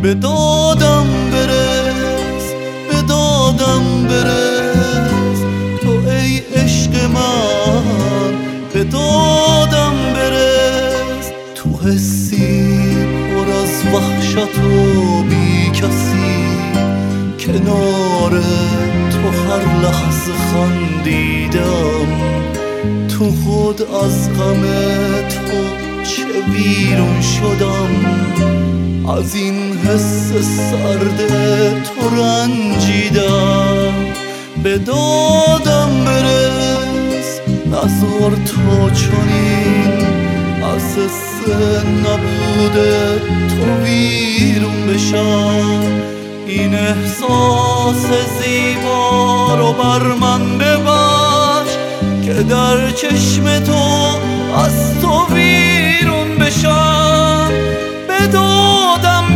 به دادم برس، به دادم برس، تو ای عشق من به دادم برس. تو حسی پر از وحشت و بی کسی، کنار تو هر لحظه خندیدم. تو خود از غم تو چه ویرون شدم، از این حس سرد تو رنجیدم. به دادم برس، نذار تا چنین از حس نبود تو ویرون بشم. این احساس زیبا رو بر من ببخش که در چشم تو از تو ویرون بشم. به دادم